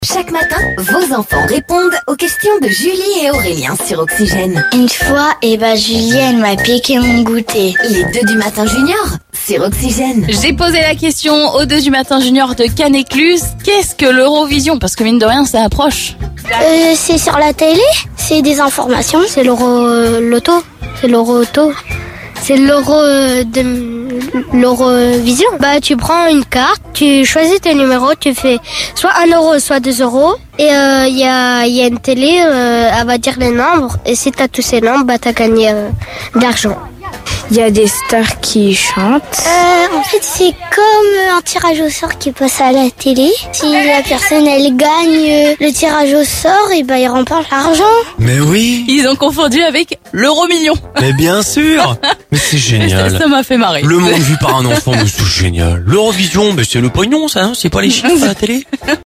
Chaque matin, vos enfants répondent aux questions de Julie et Aurélien sur Oxygène. Une fois, Julie, elle m'a piqué mon goûter. Les 2 du matin junior sur Oxygène. J'ai posé la question aux 2 du matin junior de Cannes-Écluse. Qu'est-ce que l'Eurovision? Parce que mine de rien, ça approche. C'est sur la télé, c'est des informations, c'est l'Eurovision. Tu prends une carte, tu choisis tes numéros, tu fais soit 1 euro, soit 2 euros. Et il y a une télé, elle va dire les nombres. Et si t'as tous ces nombres, t'as gagné de l'argent. Il y a des stars qui chantent. En fait, c'est comme un tirage au sort qui passe à la télé. Si la personne, elle gagne le tirage au sort, il remporte l'argent. Mais oui. Ils ont confondu avec l'euro-million. Mais bien sûr. Mais c'est génial. Ça m'a fait marrer. Le monde vu par un enfant, mais c'est génial. L'Eurovision, mais c'est le pognon, ça, hein, c'est pas les chiffres à la télé.